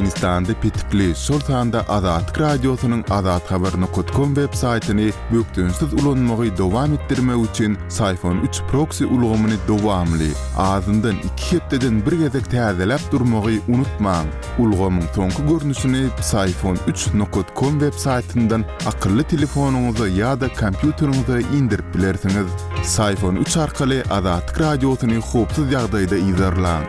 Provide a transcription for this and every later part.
Afganistanda pitikli şol sanda Azatlyk radiosynyň azathabar.com web saytyny bökdünsiz ulanmagy dowam etdirmek üçin Sayfon 3 proxy ulgamyny dowamly azyndan 2 hepdeden bir gezek täzeläp durmagy unutmaň. Ulgamyň soňky görnüşini sayfon3.com web saytyndan akylly telefonuňyza ýa-da kompýuteriňize indirip bilersiňiz. Sayfon 3 arkaly Azatlyk radiosyny hopsuz ýagdaýda izlerläň.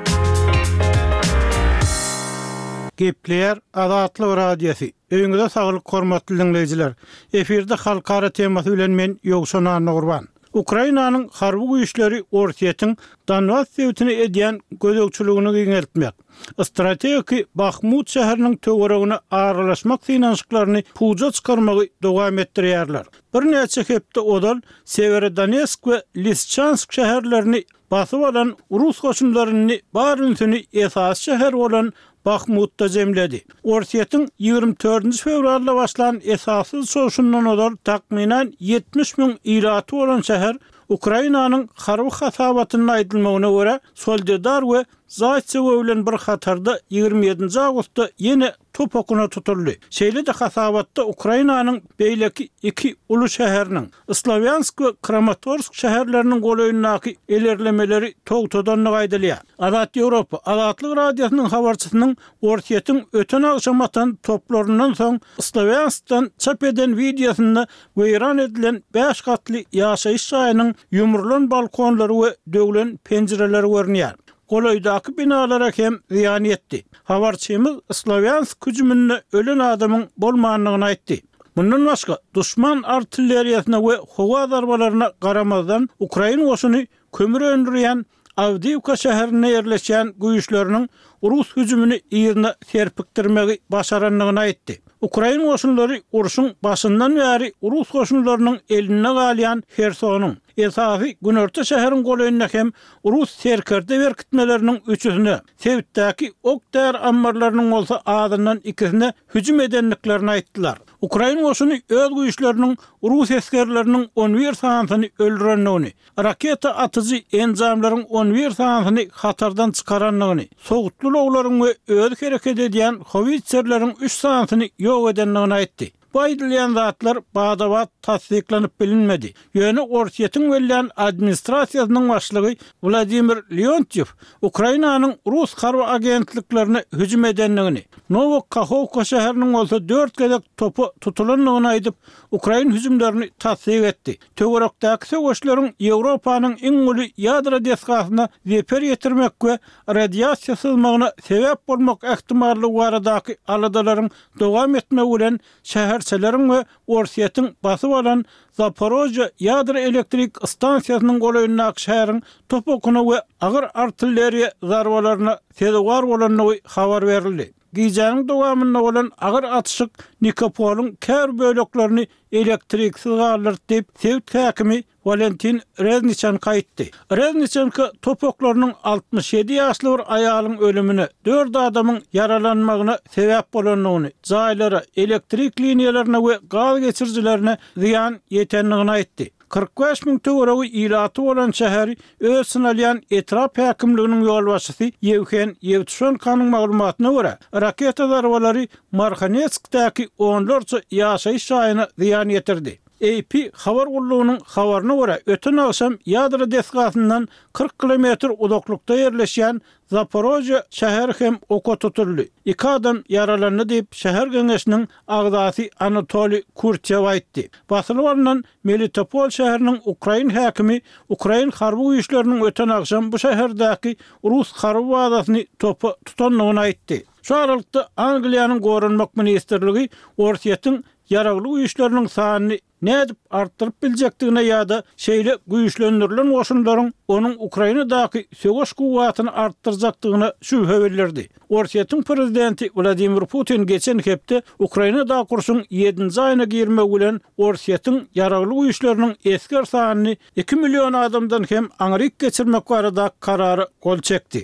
Gepler Azatlyk radiosu. Öňüňizde saglyk hormatly dinleýijiler. Eferde halkara temasy bilen men Ýogşan Nurban. Ukrainanyň harby güýçleri Ortiýatyň Donbas sewtini edýän gözegçiligini giňeltmek. Strategik Bakhmut şäheriniň töweregine aralaşmak finansyklaryny puja çykarmagy dowam etdirýärler. Bir näçe hepde odal Severodonetsk we Lysychansk şäherlerini basyp alan Rus goşunlaryny barynsyny esas şäher bolan Bakhmutda jemledi. Ortiýatyň 24 fevralda başlanan esasy soşundan odal takminen 70.000 iraty bolan şäher Ukrainanyň harby hasabatyny aýdylmagyna görä Soledar we Zaýtsew bilen bir hatarda 27 awgustda ýene top okuna tutuldy. Şeýle-de hasabatda Ukrainanyň beýleki 2 uly şäheriniň Slavyansk we Kramatorsk şäherleriniň goýundaky ilerlemeleri togtadanlygy aýdylýar. Azat Ýewropa Azatlyk radiosynyň habarçysynyň Ortiýatyň öten agşamatan toplaryndan soň Slavyanskdan çap eden videosyny weýran edilen 5 gatly ýaşaýyş saýynyň ýumrulan balkonlary we döwlen penjereleri görünýär. Goloýdaky binalara hem ziyan etdi. Habarçymyz Slavyansk hüjümünde ölen adamyň bolmanlygyny aýtdy. Bundan başga düşman artilleriýasyna we howa zarbalaryna garamazdan Ukraina goşuny kömür öndürýän Avdiivka şäherine ýerleşýän güýçleriniň Rus hüjümini ýerine serpikdirmegi başaranlygyny aýtdy. Ukraina goşunlary uruşyň başyndan bäri Rus goşunlarynyň eline galýan Hersonyň esasy Günörte şäheriniň goýundaky hem Rus serkerde berkitmeleriniň üçüsini Sevitdäki okdär ambarlarynyň bolsa azyndan ikisine hüjüm edenliklerini aýtdylar. Ukraina goşuny öz güýçleriniň Rus eskerleriniň 11 sanatyny öldürenligini, raketa atyjy enjamlaryň 11 sanatyny hatardan çykaranlygyny, sowutly oglaryň we öz hereket edýän howitserleriň 3 sanatyny ýok edenligini aýtdy. Bu aýdylýan zatlar badabat tasdiklanyp bilinmedi. Ýöne Ortiýatyň welän administrasiýasynyň başlygy Vladimir Leontiev Ukrainanyň Rus harby agentliklerine hüjüm edenligini, Novokakhovka şäheriniň bolsa 4 gezek topu tutulanlygyny aýdyp Ukraina hüjümlerini tasdik etdi. Töwerekdäki söwüşleriň Ýewropanyň iň uly ýadro deskasyna zeper ýetirmek we radiasiýa sızmagyna sebäp bolmak ähtimallygy baradaky aladalaryň dowam etmegi bilen şäherçileriň we Ortiýatyň basyp alan Zaporojye ýadro elektrik stansiýasynyň goýundaky şäheriň top okuna we agyr artilleriýa zarbalaryna sebäp bolanlygy habar berildi. Gijanyň dowamynda bolan agyr atyşyk Nikopolyň kär böleklerini elektriksiz galdyryp diýip Sevit häkimi Valentin Reznichenko aýtdy. Reznichenko topoklarynyň 67 ýaşly bir aýalyň ölümine, 4 adamyň yaralanmagyna sebäp bolanlygyny, jaýlara, elektrik liniýalaryna we gaz geçirjilerine ziyan ýetenligini aýtdy. 45.000 töweregi ýylaty bolan şäher öz synalýan etrap häkimliginiň ýolbaşçysy Yevhen Yevtushanyň maglumatyna görä, raketa zarbalary Marhanetskdäki onlarça ýaşaýyş saýyna ziyan ýetirdi. AP habar gullugynyň habaryna görä, öten agşam ýadro deskasyndan 40 kilometr uzaklykda ýerleşýän Zaporojye şäher hem oka tutuldy. 2 adam yaralandy diýip şäher geňeşiniň agzasy Anatoliy Kurtyev aýtdy. Basylyp Melitopol şäheriniň Ukraina häkimi Ukraina harby güýçleriniň öten agşam bu şäherdäki Rus harby bazasyny topu tutanlygyny aýtdy. Şu aralykda Angliýanyň Gorunmak ministrligi Ortiýatyň yaragly güýçleriniň sanyny nädip artdyryp biljekdigine ýa-da şeýle güýçlendirilen goşunlaryň onuň Ukrainadaky söwüş guwatyny artdyrjakdygyna şübhe bildirdi. Ortiýatyň prezidenti Vladimir Putin geçen hepde Ukrainada kurşun 7-nji aýyna girmek bilen Ortiýatyň yaragly güýçleriniň esker sanyny 2 million adamdan hem aňryk geçirmek barada karary gol çekdi.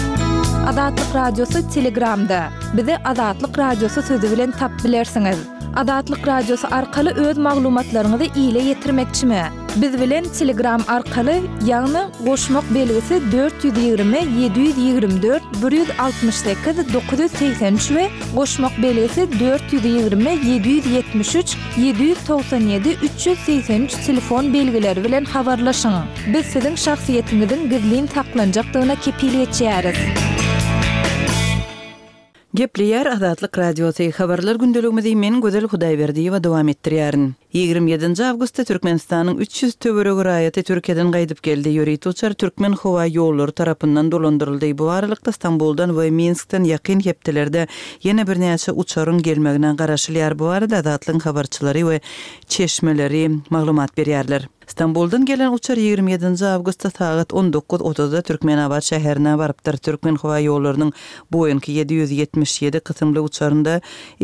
Azatlyk radiosu Telegramda. Bizi Azatlyk radiosu sözü bilen tap bilersiňiz. Adatlyk radiosu arkaly öz maglumatlaryňyzy ýyle ýetirmekçimi? Biz bilen Telegram arkaly ýagny goşmak belgisi 420 724 168 983 we goşmak belgisi 420 773 797 383 telefon belgileri bilen habarlaşyň. Biz siziň şahsiýetiňiziň gizlin saklanjakdygyna kepiliyet edýäris. Gepleýär Azatlyk radiosu habarlar gündeligimizi men Gözel Hudaýberdiýewa dowam etdirýärin. 27 awgustda Türkmenistanyň 300 töweregi raýaty Türkiýeden gaýdyp geldi. Ýörit uçar Türkmen howa ýollary tarapyndan dolandyryldy. Bu aralykda Stamboldan we Minskden ýakyn hepdelerde ýene bir näçe uçaryň gelmegine garaşylýar. Bu arada Azatlyň habarçylary we çeşmeleri maglumat berýärler. Stamboldan gelen uçar 27 awgustda saat 19:30-da Türkmenabad şäherine barypdyr. Türkmen howa ýollarynyň Boeing 777 kysymly uçarynda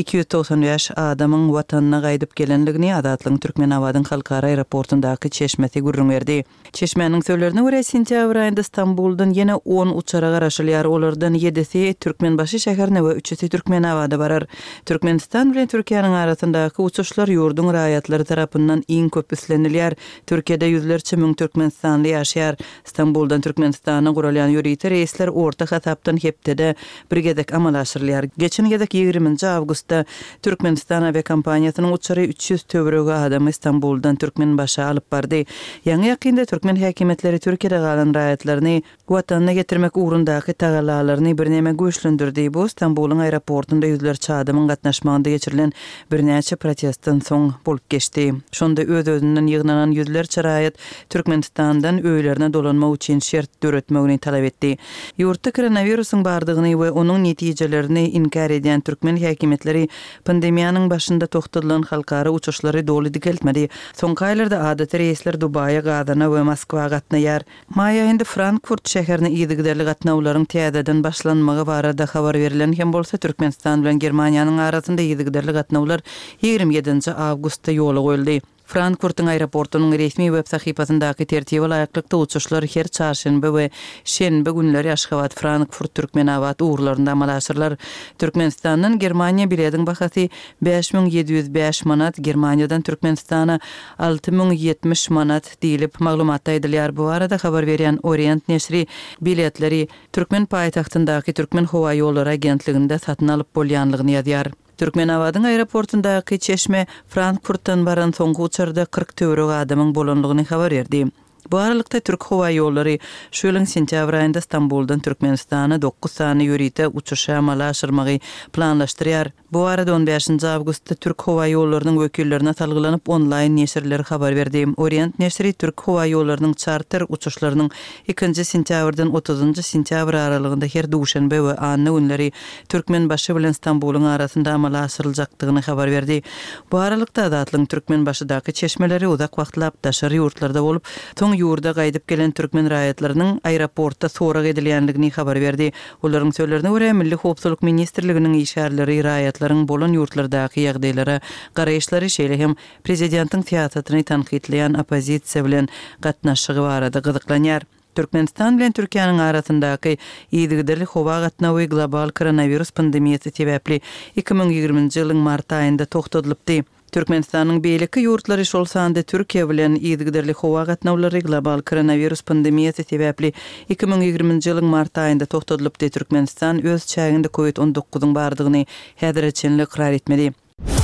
295 adamyň watanyna gaýdyp gelenligini Azatlyň Türkmenabadyň halkara aeroportundaky çeşmesi gürrüň berdi. Çeşmeniň söýlerine görä sentýabr aýynda Stamboldan ýene 10 uçara garaşylýar. Olardan 7-si Türkmenbaşy şäherine we 3-si Türkmenabada barar. Türkmenistan bilen Türkiýanyň arasyndaky uçuşlar ýurdun raýatlary tarapyndan iň köp üstlenilýär. Türkiýede yüzlerçe müň türkmenistanly ýaşaýar. Stamboldan Türkmenistana guralýan ýöriti reisler orta hasapdan hepdede birgedek amal aşyrylýar. Geçen gedek 20 awgustda Türkmenistan aviakompaniýasynyň uçary 300 töweregi adamy Stamboldan Türkmenbaşa alyp bardy. Ýa-ni ýakynda Türkmen häkimetleri Türkiýede galan raýatlaryny watanyna getirmek ugrundaky tagalalaryny birnäme güýçlendirdi. Bu Stambolun aeroportunda yüzlerçe adamyň gatnaşmagynda geçirilen birnäçe protestden soň bolup geçdi. Şonda öz-özünden ýygnanan yüzlerçe raýat Türkmenistandan öýlerine dolanmak üçin şert döretmegini talap etdi. Ýurtda koronawirusyň bardygyny we onuň netijelerini inkar edýän Türkmen häkimetleri pandemiýanyň başynda toktadylan halkara uçuşlary doly dikeltmedi. Soňky aýlarda adaty reisler Dubaýa, Gazana we Moskwa gatnaýar. Maý aýynda Frankfurt şäherine ýygyderli gatnawlaryň täzeden başlanmagy barada habar berilen hem bolsa Türkmenistan bilen Germaniýanyň arasynda ýygyderli gatnawlar 27 awgustda ýola goýuldy. Frankfurt'un aeroportunun resmi web sahypasyndaky tertibe laýaklykda uçuşlar her çarşembe we şenbe günleri Aşgabat, Frankfurt, Türkmenabad uğurlarynda amal aşyrlar. Türkmenistanyň Germaniýa biletiň bahasy 5705 manat, Germaniýadan Türkmenistana 6070 manat diýilip maglumatda edilýär. Bu arada habar berýän Orient neşri biletleri Türkmen paýtagtyndaky Türkmen howa ýollary agentliginde satyn alyp bolýanlygyny ýazýar. Türkmenabadyň aeroportundaky çeşme Frankfurtdan baran soňky uçarda 40 töweregi adamyň bolanlygyny habar berdi. Bu aralykda Türk howa ýollary şu ýylyň sentýabr aýynda Stamboldan Türkmenistana 9 sany ýörite uçuşa amal aşyrmagy planlaşdyrýar. Bu arada 15 awgustda Türk howa ýollarynyň wekillerine salgylanyp onlaýn neşirleri habar berdi. Orient neşri Türk howa ýollarynyň charter uçuşlarynyň 2 sentýabrdan 30 sentýabr aralygynda her duşanbe we anny günleri Türkmenbaşy bilen Stambolun arasynda amal aşyryljakdygyny habar berdi. Bu aralykda Azatlyň Türkmenbaşydaky çeşmeleri uzak wagtlap daşary ýurtlarda bolup, soň ýurda gaýdyp gelen türkmen raýatlarynyň aeroportda sorak edilýänligini habar berdi. Olaryň söýlerine görä Milli Howpsuzlyk Ministrliginiň işgärleri raýatlaryň bolan ýurtlardaky ýagdaýlara garaýşlary şeýle hem prezidentiň siýasatyny tanqidleýän opozisiýa bilen gatnaşygy barada gyzyklanýar. Türkmenistan bilen Türkiýanyň arasyndaky ýygyderli howa gatnawy global koronavirus pandemiýasy sebäpli 2020 ýylyň mart aýynda toktadylypdy. Türkmenistanyň beýleki ýurtlary şol sanda Türkiýe bilen ýygyderli howa gatnawlary global koronavirus pandemiýasy sebäpli 2020 ýylyň mart aýynda toktadylypdy. Türkmenistan öz çäginde COVID-19-yň bardygyny häzirçe ikrar etmedi.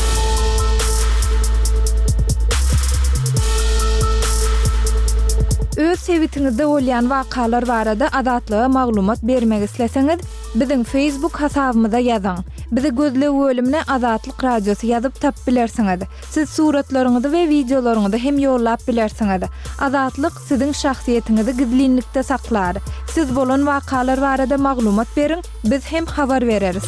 Öz sebitiňizde bolýan wakalar barada adatlyga maglumat bermek isleseňiz, biziň Facebook hasabymyza ýazyň. Bizi gözle bölümine Azatlyk radiosu ýazyp tap bilersiňiz. Siz suratlaryňyzy we videolaryňyzy hem ýollap bilersiňiz. Azatlyk siziň şahsiýetiňizi gizlinlikde saklar. Siz bolan wakalar barada maglumat beriň, biz hem habar bereriz.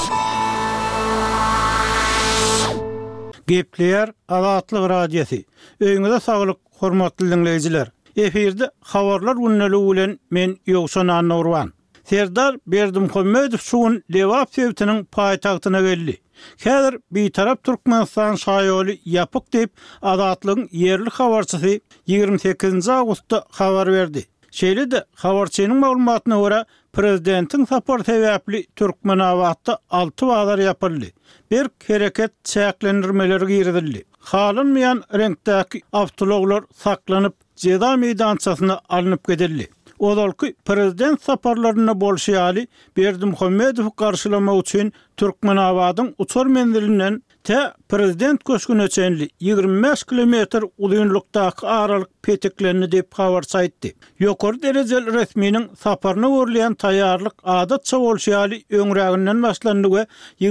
Gepleýär Azatlyk radiosu. Öýüňize saglyk, hormatly dinleýijiler. Efirde habarlar günneligi bilen men Ýogşan Nurwan. Serdar Berdimuhammedow şuň Lewap sebitiniň paýtagtyna geldi. Häzir bir tarap Türkmenistan şaýoly ýapyk diýip Azatlygyň ýerli habarçysy 28 awgustda habar berdi. Şeýle-de habarçynyň maglumatyna görä prezidentiň sapar sebäpli Türkmenawatda 6 bazar yapyldy. Bir hereket çäklendirmeleri girdildi. Halynmayan reňktäki avtologlar saklanyp Jeda meýdançasyna alınıp gedildi. Odalky prezident saparlaryna bolşýaly Berdimuhammedow garşylamak üçin Türkmenawadyň uçar mendilinden te prezident köşküne çenli 25 kilometr uzunlukdaky aralyk peteklerini dep habar saýtdy. Ýokary derejeli resminiň saparyna görülýän taýýarlyk adatça bolşýaly öňräginden başlandy we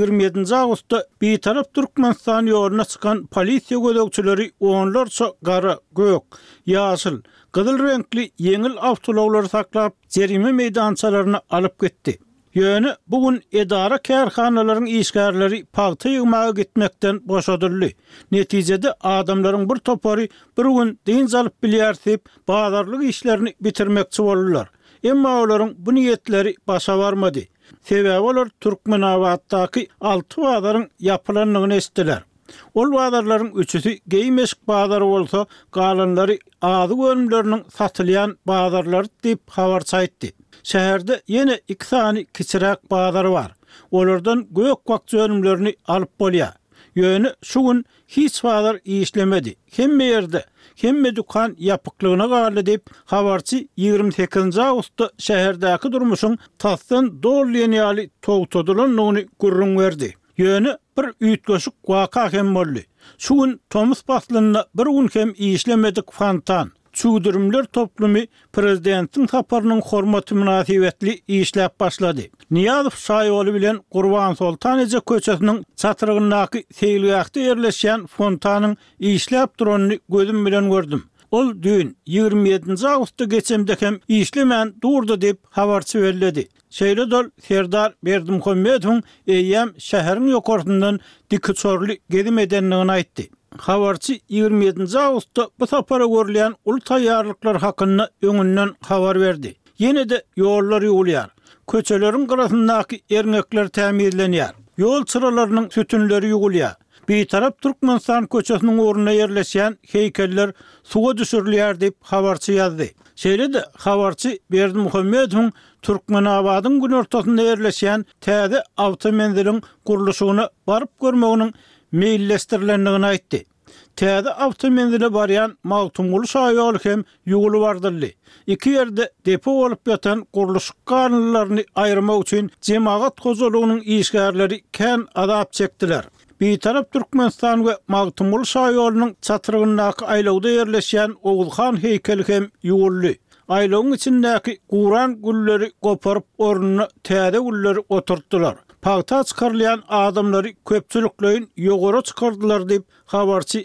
27 awgustda bir tarap Türkmenistan ýoluna çykan polisiýa gödekçileri onlarça gara, gök, ýaşyl, gyzyl renkli yeňil avtologlar saklap jerime meýdançalaryna alyp getdi. Ýöne bugün edara kärhanalaryň işgärleri paýta ýygmaga gitmekden boşadyldy. Netijede adamlaryň bir topary bir gün deňiz alyp bilýärsip bazarlyk işlerini bitirmekçi boldular. Emma olaryň bu niýetleri başa barmady. Sebäbi olar Türkmenawatdaky 6 bazaryň yapylanlygyny esdiler. Ol bazarlaryň üçüsi Geymeşik bazary bolsa, galanlary azy gönümleriniň satylýan bazarlar diýip habar saýtdy. Şäherde ýene 2 sany kiçiräk bazar bar. Olardan gök wagt önümlerini alyp bolýar. Ýöne şu gün hiç bazar işlemedi. Hemme ýerde, hemme dukan ýapyklygyna galy diýip habarçy 28 awgustda şäherdäki durmuşyň tasdan dolýan ýaly togtadylanlygyny gurrun berdi. Ýöne bir üýtgeşik waka hem boldy. Şu gün Tomus baslyna bir gün hem işlemedik fantan. Çuwdurumlar toplumy prezidentiň saparynyň hormaty münasibetli işläp başlady. Niýazow şaýoly bilen Gurban Sultan Eje köçesiniň çatyrygyndaky seýilgäkde ýerleşýän fontanyň işläp duranyny gözüm bilen gördüm. Ol dün 27 awgustda geçemde hem işlemän durdy diýip habarçy berdi. Şeýle Serdar Berdimuhammedow eýem şäheriň ýokartyndan dikçorly gezim edenligini aýtdy. Habarçy 27 awgustda bu sapara görülýän ul taýýarlyklar hakyna öňünden habar berdi. Ýene-de ýollar ýugulýar. Köçeleriň garasyndaky erňekler tämirlenýär. Ýol çyralarynyň sütünleri ýugulýar. Bir tarap Türkmenistan köçesiniň orunyna ýerleşýän heykeller suwa düşürilýär diýip habarçy ýazdy. Şeýle-de habarçy Berdimuhammedow Türkmenawadyň gün ortasynda ýerleşýän täze awtomendiliň gurulşygyna baryp görmeginiň meýilleşdirilendigini aýtdy. Täze awtomendile barýan Magtumul şaýaly hem ýugulu bardyldy. Iki ýerde depo bolup ýatan guruluş kanunlaryny aýyrmak üçin jemaat gozalygynyň işgärleri kän azap çekdiler. Bir tarap Türkmenistan we Magtumul şaýalynyň çatyrygyndaky aýlawda ýerleşýän Ogulhan heykeli hem ýuguldy. Aýlawyň içindäki Guran gülleri goparyp orunyna täze gülleri oturtdylar. Paýta çykarylýan adamlary köpçülikleýin ýogara çykardylar diýip habarçy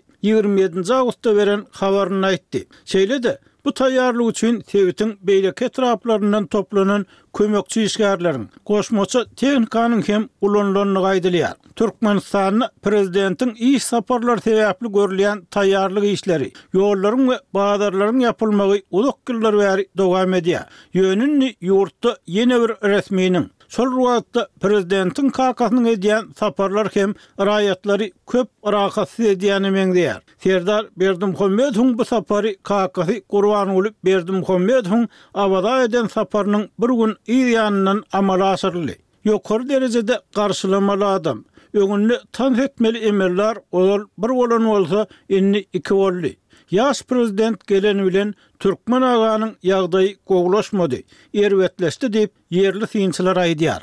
27 awgustda beren habaryny aýtdy. Şeýle-de bu taýýarlyk üçin Tewitiň beýleki etraplaryndan toplanan kömekçi işgärleriň, goşmaça tehnikanyň hem ulanlanlygy aýdylýar. Türkmenistanyň prezidentiň iş saparlary sebäpli görülýän taýýarlyk işleri, ýollaryň we bazarlaryň ýapylmagy uzak ýyllar bäri dowam edýär. Ýönünni ýurtda ýene bir resminiň şol ruwatda prezidentiň kakasynyň edýän saparlar hem raýatlary köp rahatsız edýäni meňdeýär. Serdar Berdimuhammedow bu sapary kakasy Gurban Berdimuhammedow abada eden saparynyň bir gün ýanyndan amala asyrly. Ýokary derejede garşylamaly adam. Öňünde tan etmeli emeller ol bir bolan bolsa inni iki boldy. Ýaş prezident geleni bilen Türkmen aganyň ýagdaýy gowlaşmady, erwetleşdi diýip ýerli synçylar aýdýar.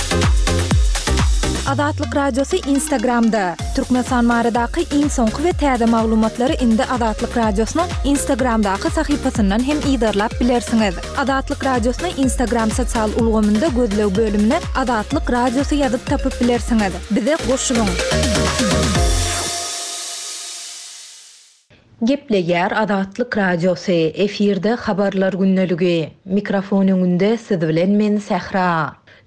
Adatlyk radiosu Instagramda. Türkmenistan baradaky iň soňky we täze maglumatlary indi Adatlyk radiosynyň Instagramdaky sahypasyndan hem ýygyrlap bilersiňiz. Adatlyk radiosyny Instagram sosial ulgamynda gözlew bölümine Adatlyk radiosu ýazyp tapyp bilersiňiz. Bize goşulyň. Gepleýär Adatlyk radiosu efirde habarlar günneligi. Mikrofon öňünde siz bilen men Sähra.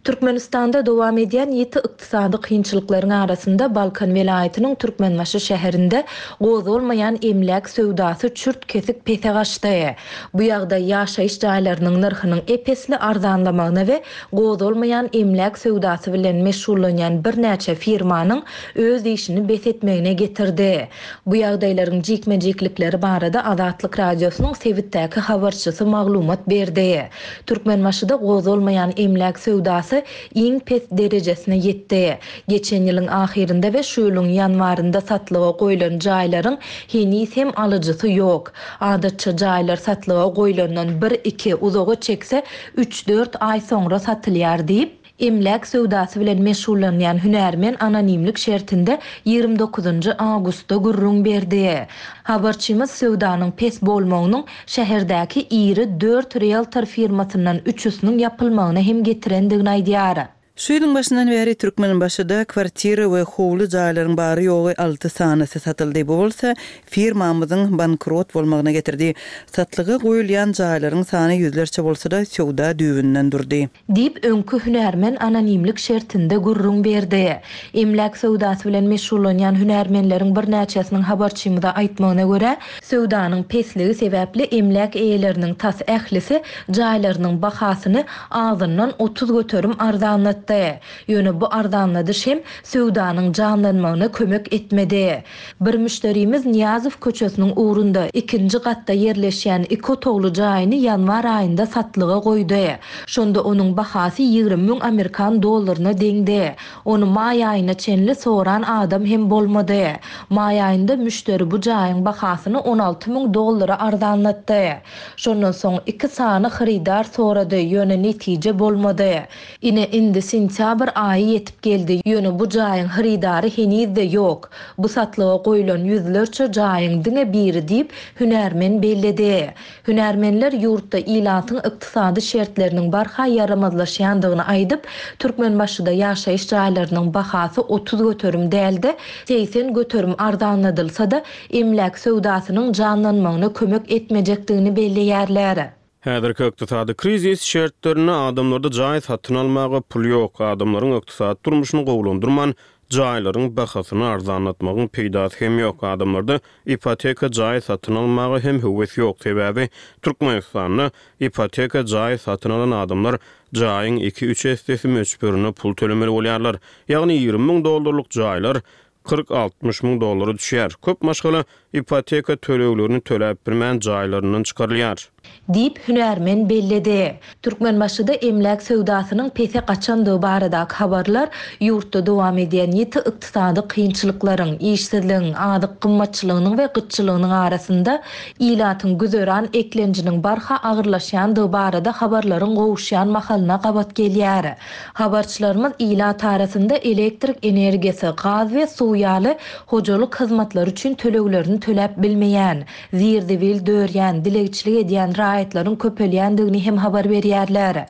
Türkmenistanda dowam edýän ýeti ykdysady kynçylyklaryň arasynda Balkan welaýatynyň Türkmenbaşy şäherinde goz bolmaýan emlek söwdasy çürt kesik pese gaçdy. Bu ýagdaý ýaşaýyş jaýlarynyň narhynyň epesli arzanlamagyna we goz bolmaýan emlek söwdasy bilen meşgullanýan bir näçe firmanyň öz işini besetmegine getirdi. Bu ýagdaýlaryň jikmejiklikleri barada Azatlyk radiosynyň Sewitdäki habarçysy maglumat berdi. Türkmenbaşyda goz bolmaýan emlek söwdasy iň pes derejesine ýetdi. Geçen ýylyň ahirinde we şu ýylyň ýanwarynda satlyga goýulan jaýlaryň henis hem alyjysy ýok. Adatça jaýlar satlyga goýulandan 1-2 uzagy çekse 3-4 ay soňra satylýar diýip emlek söwdasy bilen meşgullanýan hünärmen anonimlik şertinde 29 awgustda gurrun berdi. Habarçymyz söwdanyň pes bolmagynyň şäherdäki iri 4 realtor firmasynyň 3-üsiniň yapylmagyna hem getirendigini aýdýar. Şu ýylyň başyndan beri Türkmenbaşyda kwartira we howly jaýlaryň bary ýogy 6 sanysy satyldy. Bu bolsa firmamyzyň bankrot bolmagyna getirdi. Satlyga goýulýan jaýlaryň sany ýüzlerçe bolsa-da söwda düýbünden durdy. Diýip öňkü hünärmen anonimlik şertinde gurrun berdi. Emlek söwdasy bilen meşgullanýan hünärmenleriň bir näçesiniň habarçymyza aýtmagyna görä, söwdanyň pesligi sebäpli emlek eýeleriniň tas ählisi jaýlarynyň bahasyny azyndan 30 göterim arzanlatdy. Ýöne bu arzanladyş hem söwdanyň janlanmagyna kömek etmedi. Bir müşterimiz Niyazow köçesiniň uğrunda 2-nji gatda yerleşýän 2 otogly jaýyny ýanwar aýynda satlyga goýdy. Şonda onuň bahasy 20.000 Amerikan dollaryna deňdi. Onu maý aýyna çenli soran adam hem bolmady. Maý aýynda müşteri bu jaýyň bahasyny 16.000 dollara arzanlatdy. Şondan soň 2 sany xaridar sorady, ýöne netije bolmady. Indi sentyabr aýy ýetip geldi. Ýöne bu jaýyň xaridary henizde ýok. Bu satlyga goýulan ýüzlerçe jaýyň diňe biri diýip hünärmen belledi. Hünärmenler ýurtda ilatyň ykdysady şertleriniň barha yaramazlaşýandygyny aýdyp, Türkmenbaşyda ýaşaýyş jaýlarynyň bahasy 30 göterim däldi. 80 göterim arzanladylsa-da emlek söwdasynyň janlanmagyna kömek etmejekdigini belleýärler. Häzirki ykdysady krizis şertlerini adamlarda jaý satyn almaga pul ýok. Adamlaryň ykdysady durmuşyny gowlandyrman jaýlaryň bahasyny arzanlatmagyň peýdasy hem ýok. Adamlarda ipoteka jaý satyn almaga hem höwes ýok. Sebäbi Türkmenistanyň ipoteka jaý satyn alan adamlar jaýyň 2-3 estesi möçberine pul tölemeli bolýarlar. Ýagny 20.000 dollarlyk jaýlar 40-60.000 dollary düşýär. Köp maşgala ipoteka töleglerini töläp birmän jaýlaryndan çykarylýar. Diýip hünärmen belledi. Türkmenbaşyda emlek söwdasynyň pese gaçandygy baradaky habarlar ýurtda dowam edýän ýeti ykdysady kynçylyklaryň, işsizligiň, adyk gymmatçylygynyň we gytçylygynyň arasynda ilatyň güzören eklenjiniň barha agyrlaşýandygy barada habarlaryň gowuşýan mahalyna gabat gelýär. Habarçylarymyz ilat arasynda elektrik energiýasy, gaz we suw ýaly hojalyk hyzmatlary üçin töleglerini töläp bilmeýän, zirdibil dörýän, dilegçilik edýän raýatlaryň köpelýändigini hem habar berýärler.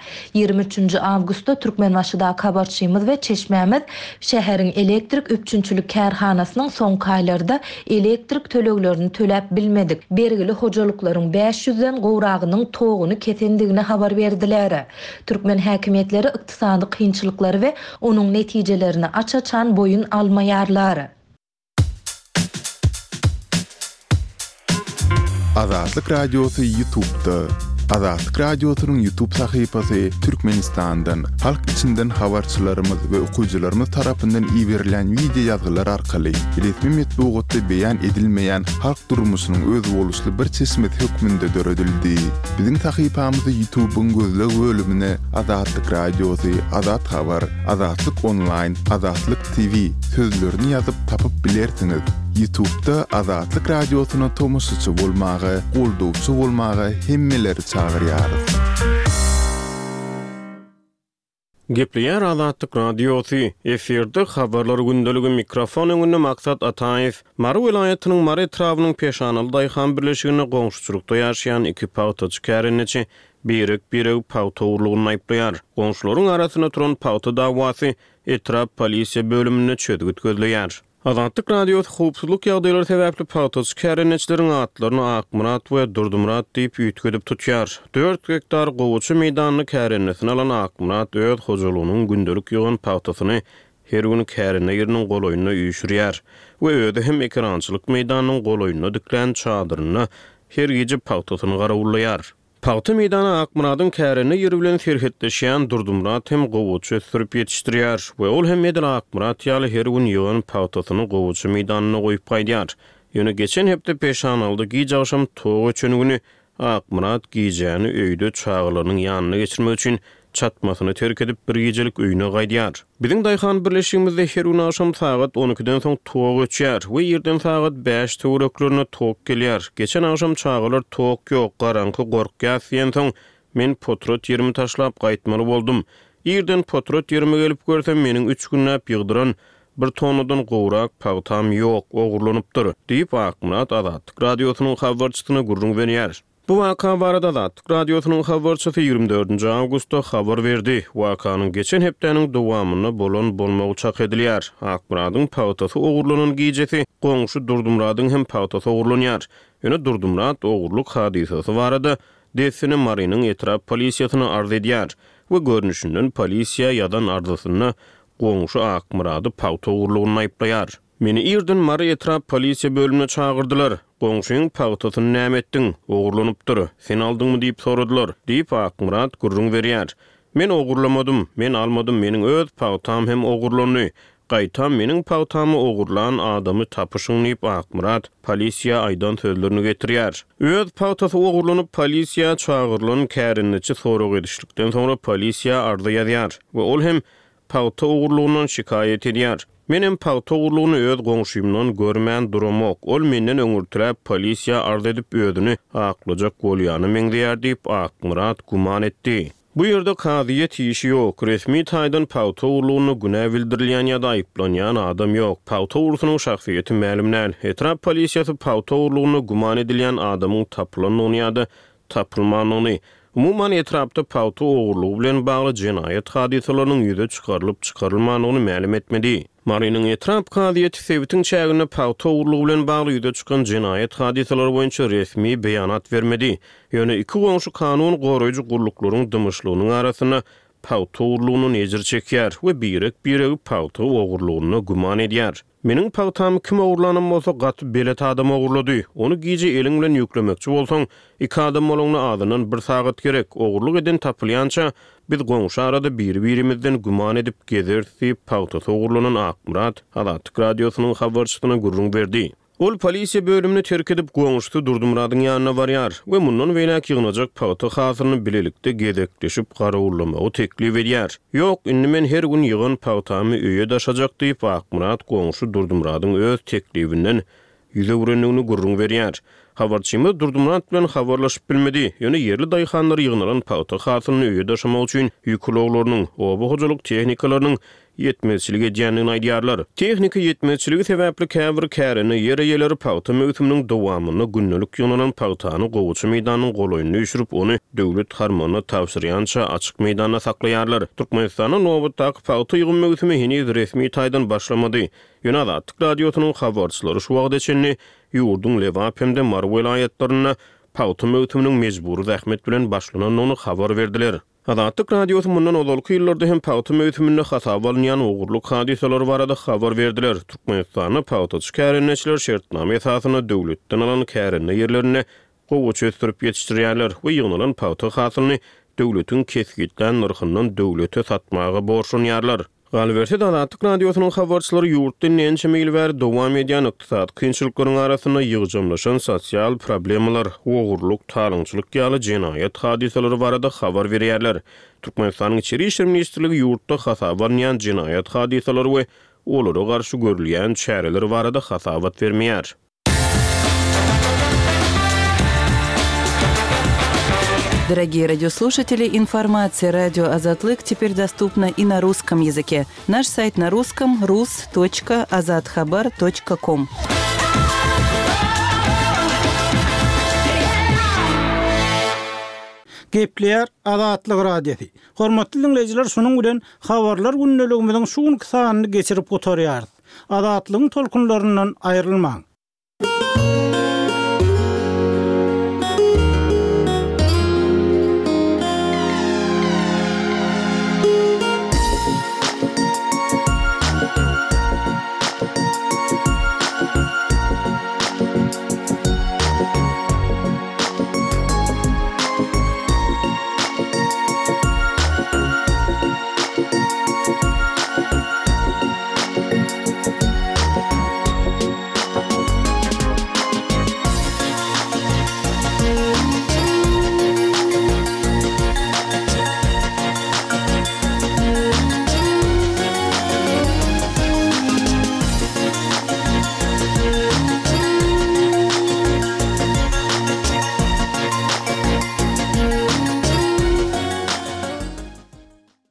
23 awgustda Türkmenbaşyda habarçymyz we çeşmämiz şäheriň elektrik öpçünçülük kärhanasynyň soňky aýlarda elektrik töleglerini töläp bilmedik. Bergili hojalyklaryň 500-den gowragynyň toguny kesendigini habar berdiler. Türkmen häkimetleri ykdysady kynçylyklary we onuň netijelerini açaçan boyun almaýarlar. Azatlyk radiosu YouTube'da. Azatlyk radiosynyň YouTube sahypasy Türkmenistandan, halk içinden habarçylarymyz we okuwçylarymyz tarapyndan iýerilen video ýazgylar arkaly resmi metbuatda beýan edilmeýän halk durmuşynyň öz boluşly bir çeşmet hökmünde döredildi. Biziň sahypamyzy YouTube'un gözleg bölümine Azatlyk radiosu, Azat habar, Azatlyk online, Azatlyk TV sözlerini ýazyp tapyp bilersiňiz. YouTube'da Azatlyk radiosyna tomoşçy bolmagy, goldowçy bolmagy hemmeleri çagyrýar. Gepleýär Azatlyk radiosu. Eferde habarlar gündeligi mikrofon öňünde Maksat Ataýew. Mary welaýatynyň Mary etrawynyň peşanaly daýhan birleşigine goňşçulukda ýaşaýan iki pawtaçy kärençi birek pawta urlugyny aýplaýar. Goňşularyň arasyna turan pawta dawasy etrap polisiýa bölümine çödgüt gözleýär. Azatlyk radiosu howpsuzlyk ýagdaýlary sebäpli pawtoz kärençleriň atlaryny Akmurat we Durdumrat diýip ýetgedip tutýar. 4 hektar gowuçy meýdanyny kärennesine alan Akmurat öz hojalygynyň gündelik ýygan pawtosyny her gün kärenne ýeriniň goloýunyna üýşürýär we öýde hem ekrançylyk meýdanynyň goloýunyna diklen çadyryny her gece pawtosyny garawulýar. Pawta meýdany Akmuradyň kärenne ýeri bilen serhetleşýän Durdumrat hem gowuçy sürüp ýetişdirýär we ol hem edil Akmurat ýaly her gün ýygan pawtosyny gowuçy meýdanyna goýup gaýdýar. Ýöne geçen hepde peşanaldy gije aşam toğ üçününi Akmurat gijäni öýde çağlarynyň ýanyna geçirmek üçin çatmasyny terk edip bir gijelik öýüne gaýdýar. Biziň daýhan birleşigimizde her gün aşam saat 12-den soň toğ öçýär we ýerden saat 5 töwereklerine toğ gelýär. Geçen aşam çağlar toğ ýok, garanky gorkýar diýen soň men potrot ýerimi taşlap gaýtmaly boldum. Ýerden potrot ýerime gelip görsem meniň 3 günläp ýygdyran bir tonudan gowrak pawtam ýok, ogurlanypdyr diýip Akmurat Azatlyk radiosynyň habarçysyna gurrun berýär. Bu vaka barada Azatlyk radiosynyň habarçysy 24-nji awgustda habar berdi. Wakanyň geçen hepdeniň dowamyny bolmagy çak edilýär. Akmuradyň pawtasy ogurlanan gijesi goňşy Durdumradyň hem pawtasy ogurlanýar. Ýöne Durdumrat ogurluk hadisasy barada desini Marynyň etrap polisiýasyna arz edýär we görnüşinden polisiýa ýadan arzysyny goňşy Akmurady pawta ogurlugyny aýplaýar. Meni ýerden Mary etrap polisiýa bölümine çağırdylar. Goňşyň pawtasyny näme etdiň? Ogurlanypdyr. Sen aldyňmy diýip soradylar. Diýip Akmurat gurrun berýär. Men ogurlamadym, men almadym, meniň öz pawtam hem ogurlandy. Gaýtam meniň pawtamy ogurlan adamy tapyşyň diýip Akmurat polisiýa aýdan sözlerini getirýär. Öz pawtasy ogurlanyp polisiýa çağırılan kärenneçi sorag edişlikden soňra polisiýa arza ýazýar we ol hem pawta ogurlugynyň şikaýet edýär. Menem pawta ogurlugyny öz goňşymdan görmän duramok. Ol menden öňürtirip polisiýa arz edip özüni aklajak bolýany meňdeýär diýip Akmurat guman etdi. Bu ýerde kadyýet işi ýok. Resmi taýdan pawta ogurlugyny günä bildirilýän ýa-da aýplanýan adam ýok. Pawta ogurlusynyň şahsiýeti ma'lum näl. Etrap polisiýasy pawta ogurlugyny guman edilýän adamyň tapylanyny ýa-da tapylmanyny umuman etrapda pawta ogurlugy bilen bagly jinayet hadisalarynyň ýüze çykarylyp çykarylmanyny ma'lum etmedi. Marynyň etrap kadyýeti sebitiň çägine pawta ogurlugy bilen bagly ýüze çykan jinayet hadisalary boýunça resmi beýanat bermedi. Ýöne iki goňşy kanun goraýjy gurluklaryň dymyşlygynyň arasyna pawta ogurlugyny nejir çekýär we birek pawta ogurlugyny guman edýär. Meniň pawtam kim ogurlanan bolsa gaty belet adam ogurlady. Onu gije eliň bilen ýüklemekçi bolsaň, iki adam bolanyň adynyň bir sagat gerek. Ogurluk eden tapylýança biz goňşy arada bir-birimizden guman edip gezerdi. Pawtasy ogurlanan Akmurat Azatlyk radiosynyň habarçysyna gurrun berdi. Ol polisiýa bölümini terk edip goňşy Durdumradyň ýanyna barýar we mundan beýlek ýygnajak pawta hasyryny bilelikde gezekleşip garawullamagy teklip edýär. Ýok, indi men her gün ýygan pawtamy öýe daşajak diýip Akmurat goňşy Durdumradyň öz teklibinden ýüze urenigini gurrun berýär. Habarçymyz Durdumrat bilen habarlaşyp bilmedi. Ýöne yerli daýhanlar ýygnalan pawta hasyryny öýe daşamak üçin ýükloglarynyň, oba hojalyk tehnikalarynyň yetmezçiligi edýänini aýdýarlar. Tehnika yetmezçiligi sebäpli käbir käreni ýere ýeleri pawta möhüminiň dowamyny günnelik ýynalan pawtany gowuçy meýdanyň goloýunyna üşürip ony döwlet harmanyna tapşyrýança açyk meýdanda saklaýarlar. Türkmenistanyň nowatdaky pawta ýygyn möhümi henüz resmi taýdan başlamady. Ýöne Azatlyk radiosynyň habarçylary şu wagt içinde ýurdun Lewap hemde Mar welaýatlaryna pawta möhüminiň mejburi zähmet bilen başlananyny habar berdiler. Azatlyk radiosu mundan ozalky ýyllarda hem pawta möhümine hasap alynýan ogurluk hadisalary barada habar berdiler. Türkmenistanyň pawtaçy kärenneçiler şertname esasyna döwletden alan kärenne ýerlerine gowuçy sürüp ýetişdirýärler we ýygnalan pawta hasylyny döwletiň kesgitlen narhyndan döwlete satmagy borçlanýarlar. Galberti Azatlyk radiosynyň habarçylary ýurtdan näçe mil bäri dowam edýän ykdysat kynçylyklaryň arasyna ýygjamlaşan sosial problemalar, ogurluk, talançylyk ýaly jinayet hadisalary barada habar berýärler. Türkmenistanyň içeri işler ministrligi ýurtda hasap alynýan jinayet hadisalary we olara garşy görülýän çäreler barada hasabat bermeýär. Дорогие радиослушатели, информация радио «Азатлык» теперь доступна и на русском языке. Наш сайт на русском – rus.azatxabar.com. Gepleýär Azatlyk radiosu. Hormatly dinleýijiler, şonuň bilen habarlar günneligimiziň şu günki sanyny geçirip gotarýar. Azatlygyň tolkunlaryndan aýrylmaň.